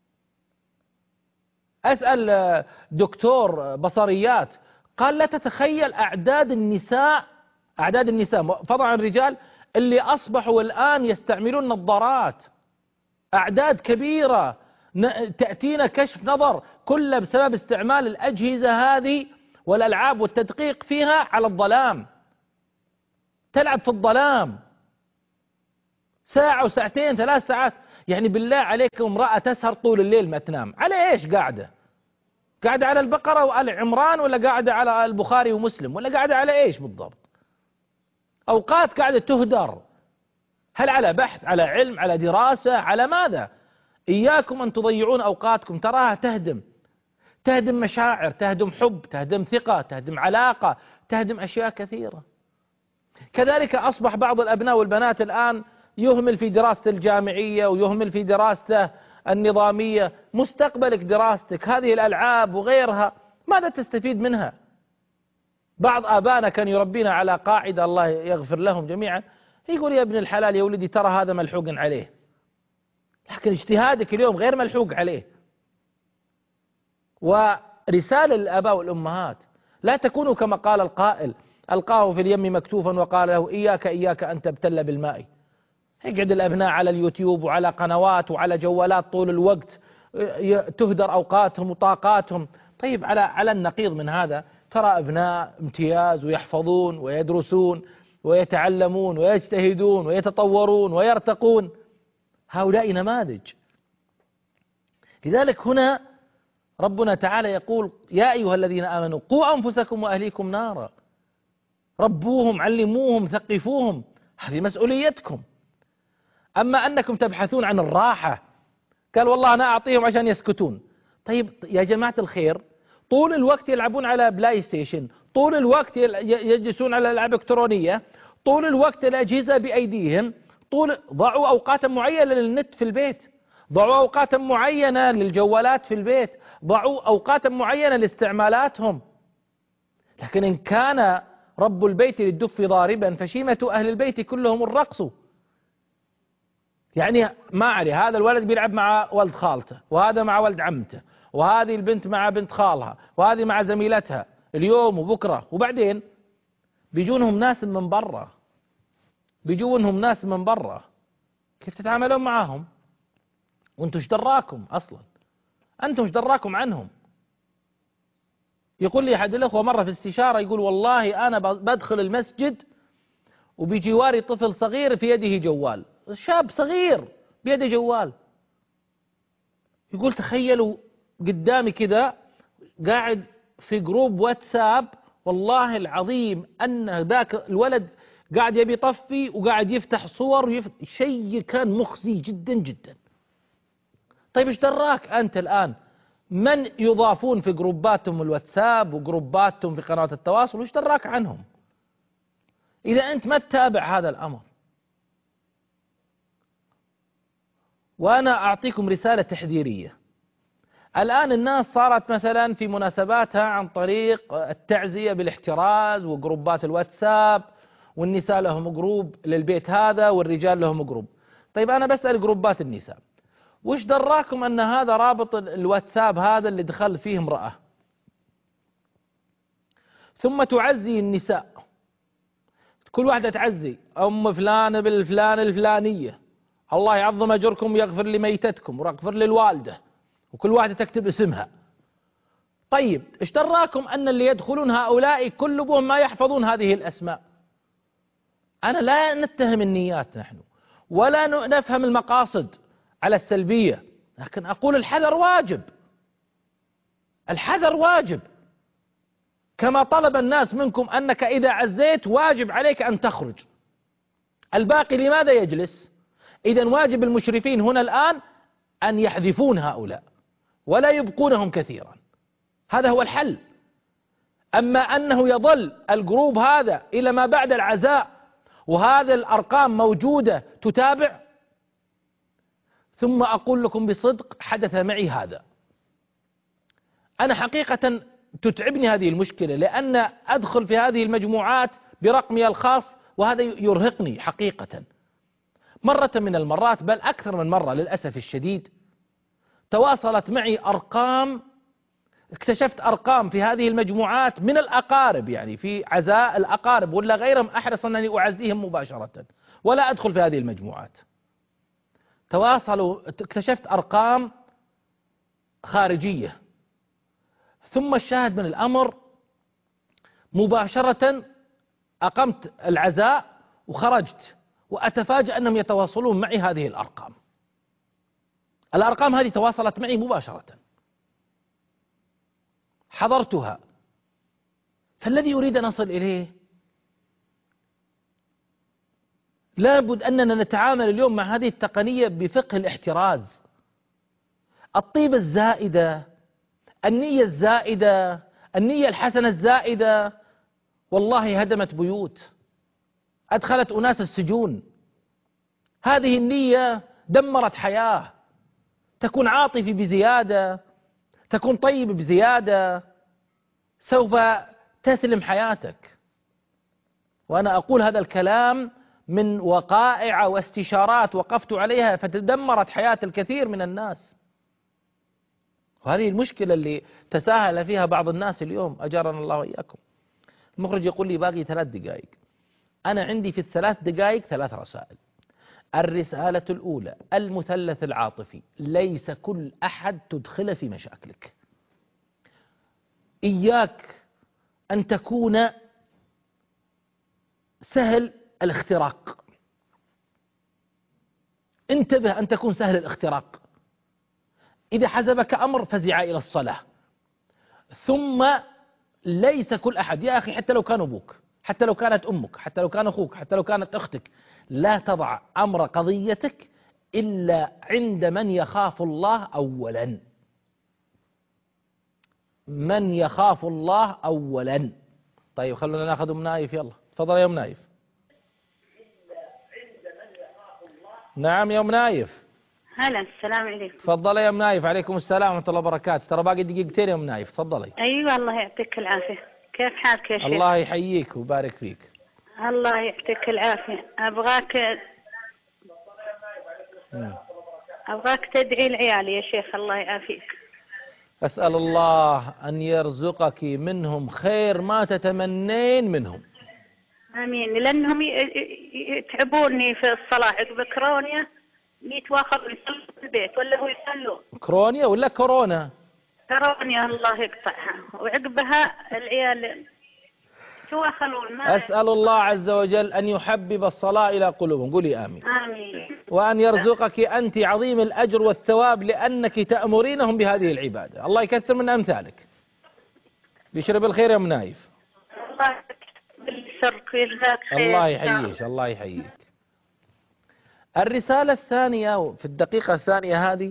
أسأل دكتور بصريات قال لا تتخيل أعداد النساء أعداد النساء فضلا عن الرجال اللي أصبحوا الآن يستعملون نظارات، أعداد كبيرة تأتينا كشف نظر كله بسبب استعمال الأجهزة هذه والألعاب والتدقيق فيها على الظلام. تلعب في الظلام ساعة وساعتين ثلاث ساعات، يعني بالله عليكم امرأة تسهر طول الليل ما تنام، على إيش قاعدة؟ قاعدة على البقرة وآل عمران، ولا قاعدة على البخاري ومسلم، ولا قاعدة على إيش بالضبط؟ أوقات قاعدة تهدر، هل على بحث، على علم، على دراسة، على ماذا؟ إياكم أن تضيعون أوقاتكم، تراها تهدم تهدم مشاعر، تهدم حب، تهدم ثقة، تهدم علاقة، تهدم أشياء كثيرة. كذلك أصبح بعض الأبناء والبنات الآن يهمل في دراسته الجامعية ويهمل في دراسته النظامية. مستقبلك دراستك، هذه الألعاب وغيرها ماذا تستفيد منها؟ بعض آبائنا كان يربينا على قاعدة الله يغفر لهم جميعا، يقول يا ابن الحلال يا ولدي ترى هذا ملحوق عليه، لكن اجتهادك اليوم غير ملحوق عليه. ورسالة للآباء والأمهات لا تكونوا كما قال القائل ألقاه في اليم مكتوفا وقال له إياك إياك أن تبتل بالماء. يقعد الأبناء على اليوتيوب وعلى قنوات وعلى جوالات طول الوقت، تهدر أوقاتهم وطاقاتهم. طيب على على النقيض من هذا ترى أبناء امتياز ويحفظون ويدرسون ويتعلمون ويجتهدون ويتطورون ويرتقون، هؤلاء نماذج. لذلك هنا ربنا تعالى يقول يا أيها الذين آمنوا قوا أنفسكم وأهليكم نارا، ربوهم، علموهم، ثقفوهم، هذه مسؤوليتكم. أما أنكم تبحثون عن الراحة، قال والله أنا أعطيهم عشان يسكتون. طيب يا جماعة الخير، طول الوقت يلعبون على بلاي ستيشن، طول الوقت يجلسون على ألعاب إلكترونية، طول الوقت الأجهزة بأيديهم، طول ضعوا أوقاتا معينة للنت في البيت، ضعوا أوقاتا معينة للجوالات في البيت، ضعوا أوقاتا معينة لاستعمالاتهم. لكن إن كان رب البيت للدف ضاربا فشيمة أهل البيت كلهم الرقص. يعني ما عليه، هذا الولد بيلعب مع ولد خالته، وهذا مع ولد عمته، وهذه البنت مع بنت خالها، وهذه مع زميلتها اليوم وبكرة، وبعدين بيجونهم ناس من برا بيجونهم ناس من برا كيف تتعاملون معاهم؟ وانتم ايش دراكم اصلا؟ انتم ايش دراكم عنهم؟ يقول لي احد الاخوه مره في استشاره، يقول والله انا بدخل المسجد وبجواري طفل صغير في يده جوال، شاب صغير بيده جوال. يقول تخيلوا قدامي كذا قاعد في جروب واتساب، والله العظيم ان ذاك الولد قاعد يبي يطفي وقاعد يفتح صور ويفتح شيء كان مخزي جدا جدا. طيب ايش دراك انت الان من يضافون في جروباتهم الواتساب وجروباتهم في قنوات التواصل، وايش دراك عنهم اذا انت ما تتابع هذا الامر؟ وانا اعطيكم رسالة تحذيرية. الان الناس صارت مثلا في مناسباتها عن طريق التعزية بالاحتراز وجروبات الواتساب، والنساء لهم جروب للبيت هذا والرجال لهم جروب. طيب انا بسأل جروبات النساء، وش دراكم ان هذا رابط الواتساب هذا اللي دخل فيه امرأة، ثم تعزي النساء، كل واحدة تعزي ام فلان بالفلان الفلانية، الله يعظم اجركم ويغفر لميتتكم ويغفر للوالدة، وكل واحدة تكتب اسمها. طيب ايش دراكم ان اللي يدخلون هؤلاء كلهم ما يحفظون هذه الاسماء؟ انا لا نتهم النيات نحن، ولا نفهم المقاصد على السلبية، لكن أقول الحذر واجب، الحذر واجب. كما طلب الناس منكم أنك إذا عزيت واجب عليك أن تخرج، الباقي لماذا يجلس؟ إذن واجب المشرفين هنا الآن أن يحذفون هؤلاء ولا يبقونهم كثيرا، هذا هو الحل. أما أنه يظل الجروب هذا إلى ما بعد العزاء وهذه الأرقام موجودة تتابع، ثم أقول لكم بصدق حدث معي هذا. أنا حقيقة تتعبني هذه المشكلة، لأن أدخل في هذه المجموعات برقمي الخاص وهذا يرهقني حقيقة. مرة من المرات بل أكثر من مرة للأسف الشديد تواصلت معي أرقام، اكتشفت أرقام في هذه المجموعات من الأقارب، يعني في عزاء الأقارب ولا غيرهم، أحرص أنني أعزيهم مباشرة ولا أدخل في هذه المجموعات. تواصلوا، اكتشفت أرقام خارجية. ثم الشاهد من الأمر مباشرة أقمت العزاء وخرجت وأتفاجأ أنهم يتواصلون معي هذه الأرقام. الأرقام هذه تواصلت معي مباشرة، حضرتها. فالذي أريد أن أصل إليه لابد أننا نتعامل اليوم مع هذه التقنية بفقه الاحتراز. الطيبة الزائدة، النية الزائدة، النية الحسنة الزائدة والله هدمت بيوت، أدخلت أناس السجون. هذه النية دمرت حياة. تكون عاطفي بزيادة، تكون طيب بزيادة، سوف تسلم حياتك. وأنا أقول هذا الكلام من وقائع واستشارات وقفت عليها فتدمرت حياة الكثير من الناس. وهذه المشكلة اللي تساهل فيها بعض الناس اليوم، أجرنا الله وإياكم. المخرج يقول لي باقي ثلاث دقائق. أنا عندي في الثلاث دقائق ثلاث رسائل. الرسالة الأولى: المثلث العاطفي، ليس كل أحد تدخله في مشاكلك. إياك أن تكون سهل الاختراق، انتبه أن تكون سهل الاختراق. إذا حزبك أمر فزع إلى الصلاة. ثم ليس كل أحد، يا أخي حتى لو كان أبوك، حتى لو كانت أمك، حتى لو كان أخوك، حتى لو كانت أختك، لا تضع أمر قضيتك إلا عند من يخاف الله أولا. من يخاف الله أولا. طيب خلونا ناخذ أم نايف، يلا تفضل يا أم نايف. نعم يا أم نايف. هلا، السلام عليكم. تفضلي يا أم نايف. عليكم السلام ورحمة الله وبركاته. ترى باقي دقيقتين يا أم نايف، تفضلي. أيوة، الله يعطيك العافية. كيف حالك يا شيخ؟ الله يحييك ويبارك فيك. الله يعطيك العافية. أبغاك مم. أبغاك تدعي لعيالي يا شيخ، الله يعافيك. أسأل الله أن يرزقك منهم خير ما تتمنين منهم. آمين. لأنهم يتعبوني في الصلاة عقب كرونيا، يتواخروا يصلوا في البيت ولا هو يصلوا. كرونيا ولا كورونا؟ كرونيا الله يقطعها، وعقبها العيال يتواخرون. ما أسأل الله عز وجل أن يحبب الصلاة إلى قلوبهم. قولي آمين. آمين. وأن يرزقك أنت عظيم الأجر والثواب لأنك تأمرينهم بهذه العبادة. الله يكثر من أمثالك. بيشرب الخير يا أم نايف. الله بالشرك ويجزاك خير. الله يحييك، الله يحييك. الرسالة الثانية في الدقيقة الثانية هذه: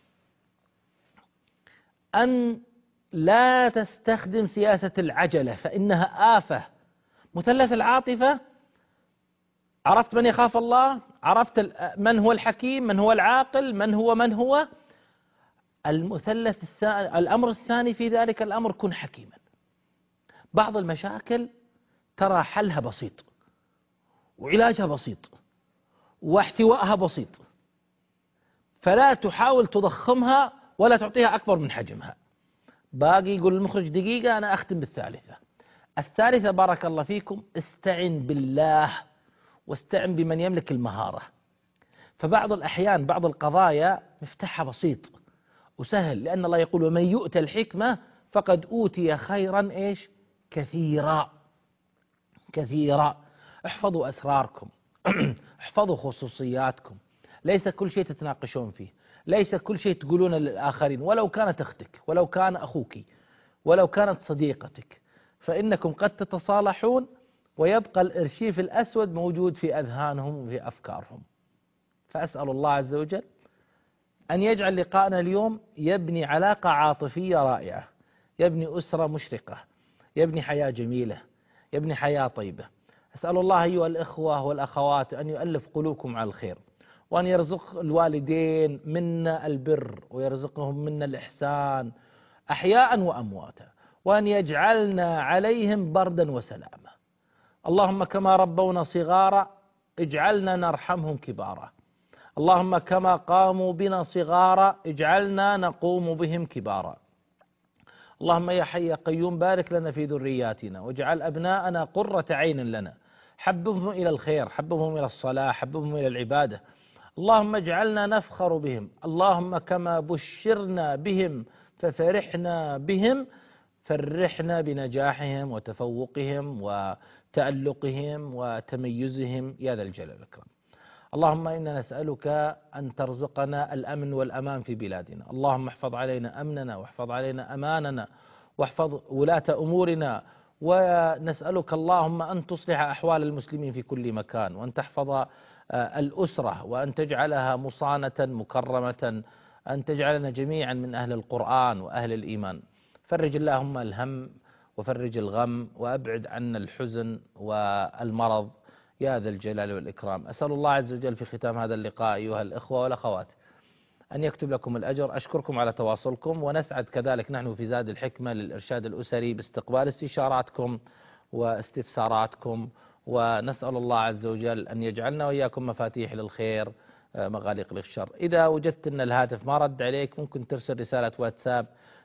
أن لا تستخدم سياسة العجلة فإنها آفة. مثلث العاطفة، عرفت من يخاف الله، عرفت من هو الحكيم، من هو العاقل، من هو من هو المثلث الثاني. الأمر الثاني في ذلك الأمر: كن حكيما. بعض المشاكل ترى حلها بسيط وعلاجها بسيط واحتوائها بسيط، فلا تحاول تضخمها ولا تعطيها أكبر من حجمها. باقي يقول المخرج دقيقة، أنا أختم بالثالثة. الثالثة بارك الله فيكم: استعن بالله واستعن بمن يملك المهارة. فبعض الأحيان بعض القضايا مفتاحها بسيط وسهل، لأن الله يقول: ومن يؤتى الحكمة فقد أوتي خيرا إيش كثيرا كثيرا. احفظوا أسراركم احفظوا خصوصياتكم. ليس كل شيء تتناقشون فيه، ليس كل شيء تقولون للآخرين، ولو كانت أختك، ولو كان أخوك، ولو كانت صديقتك، فإنكم قد تتصالحون ويبقى الإرشيف الأسود موجود في أذهانهم وفي أفكارهم. فأسأل الله عز وجل أن يجعل لقاءنا اليوم يبني علاقة عاطفية رائعة، يبني أسرة مشرقة، يبني حياة جميلة، يبني حياة طيبة. أسأل الله أيها الإخوة والأخوات أن يؤلف قلوبكم على الخير، وأن يرزق الوالدين منا البر ويرزقهم منا الإحسان أحياء وأمواتا، وأن يجعلنا عليهم بردا وسلاما. اللهم كما ربونا صغارا اجعلنا نرحمهم كبارا. اللهم كما قاموا بنا صغارا اجعلنا نقوم بهم كبارا. اللهم يا حي يا قيوم بارك لنا في ذرياتنا واجعل أبناءنا قرة عين لنا، حببهم إلى الخير، حببهم إلى الصلاة، حببهم إلى العبادة. اللهم اجعلنا نفخر بهم. اللهم كما بشرنا بهم ففرحنا بهم فرحنا بنجاحهم وتفوقهم وتألقهم وتميزهم يا ذا الجلال والإكرام. اللهم إنا نسألك أن ترزقنا الأمن والأمان في بلادنا. اللهم احفظ علينا أمننا واحفظ علينا أماننا واحفظ ولاة أمورنا، ونسألك اللهم أن تصلح أحوال المسلمين في كل مكان، وأن تحفظ الأسرة، وأن تجعلها مصانة مكرمة، أن تجعلنا جميعا من أهل القرآن وأهل الإيمان. فرج اللهم الهم وفرج الغم وأبعد عنا الحزن والمرض يا ذا الجلال والإكرام. أسأل الله عز وجل في ختام هذا اللقاء أيها الإخوة والأخوات أن يكتب لكم الأجر. أشكركم على تواصلكم، ونسعد كذلك نحن في زاد الحكمة للإرشاد الأسري باستقبال استشاراتكم واستفساراتكم، ونسأل الله عز وجل أن يجعلنا وإياكم مفاتيح للخير مغاليق للشر. إذا وجدت أن الهاتف ما رد عليك ممكن ترسل رسالة واتساب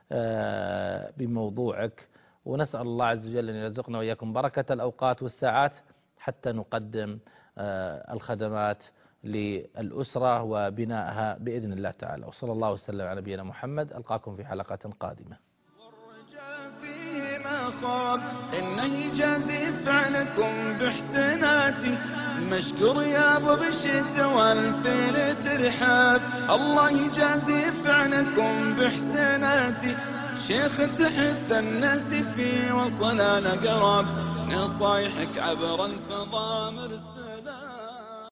بموضوعك، ونسأل الله عز وجل أن يرزقنا وإياكم بركة الأوقات والساعات حتى نقدم الخدمات للأسرة وبنائها بإذن الله تعالى. وصلى الله وسلم على نبينا محمد. ألقاكم في حلقة قادمة. والرجاء فيه ما خاب إنه يجازي فعلكم بإحساناتي، مشكور يا ابو بشد والفيل ترحاب. الله يجازي فعلكم بإحساناتي، شيخ تحت الناس في وصل الأقراب، نصايحك عبر الفضاء مرسل.